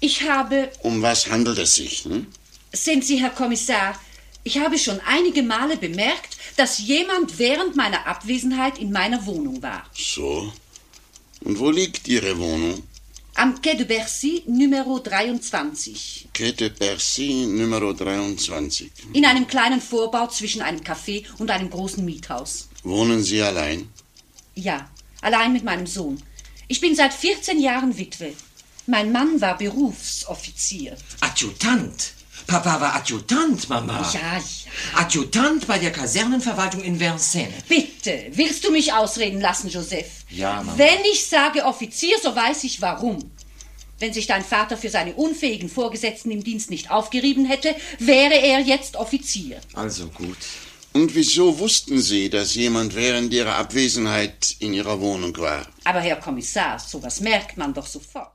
Ich habe... Um was handelt es sich? Sind Sie, Herr Kommissar, ich habe schon einige Male bemerkt, dass jemand während meiner Abwesenheit in meiner Wohnung war. So. Und wo liegt Ihre Wohnung? Am Quai de Bercy, Numero 23. Quai de Bercy, Numero 23. In einem kleinen Vorbau zwischen einem Café und einem großen Miethaus. Wohnen Sie allein? Ja, allein mit meinem Sohn. Ich bin seit 14 Jahren Witwe. Mein Mann war Berufsoffizier. Adjutant? Papa war Adjutant, Mama. Ja. Adjutant bei der Kasernenverwaltung in Vincennes. Bitte, willst du mich ausreden lassen, Joseph? Ja, Mama. Wenn ich sage Offizier, so weiß ich warum. Wenn sich dein Vater für seine unfähigen Vorgesetzten im Dienst nicht aufgerieben hätte, wäre er jetzt Offizier. Also gut. Und wieso wussten Sie, dass jemand während Ihrer Abwesenheit in Ihrer Wohnung war? Aber Herr Kommissar, sowas merkt man doch sofort.